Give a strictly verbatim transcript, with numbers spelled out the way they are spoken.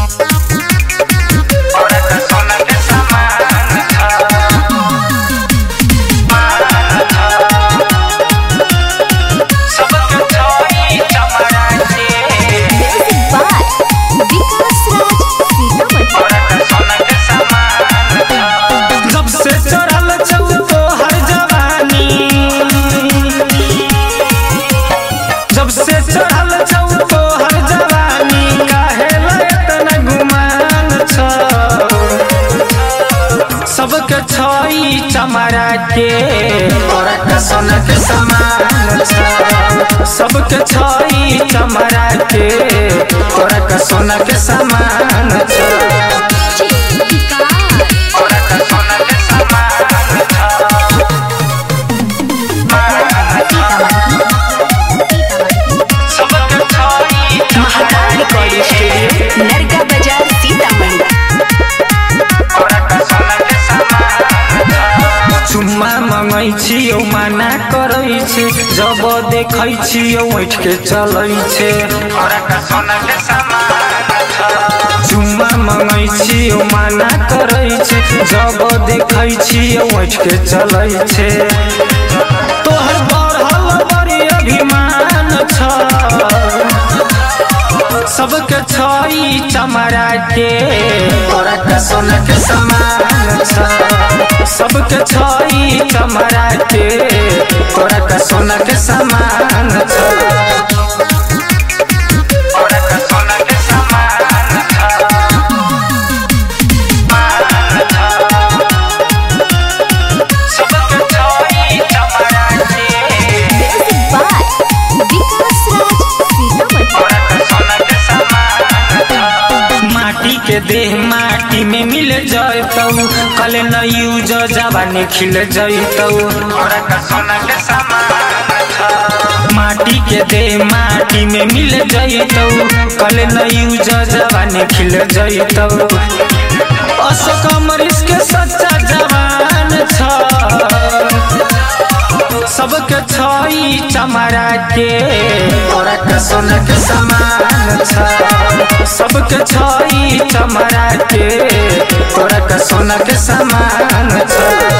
सबके छई चमड़ा के तोरा का सोना के समान छ। सबके छई चमड़ा के तोरा का सोना के समान छ। तोरा का सोना के समान छ। सबके छई महाकाल रिकॉर्डिंग स्टूडियो नरगा बाजार सीतामढ़ी। चुम्मा मंगै छियौ माना करै छै, जब देखै छियौ उठ के चलै छै। चुम्मा मंगै छियौ माना करै छै, जब देखै छियौ उठ के चलै छै। तोहर बढ़ल बड़ी अभिमान छ। सबके छई चमड़ा के तोरा का सोना के समान छ। सबके छई चमड़ा के तोरा का सोना के समान छ। तोरा का सोना के समान छ। सबके छई चमड़ा के विकास राज सीतामढ़ी। माटी के देह माटी में मिल जातौ, कल न यूज जवानी खिल जातौ। माटी के देह माटी में मिल जातौ, कल न यूज जवानी खिल जातौ। अशोक अमरीश के सच्चा जवान छ। सबके छई चमड़ा के तोरा का सोना के समान छ। सबके छई चमड़ा के तोरा का सोना के समान छ।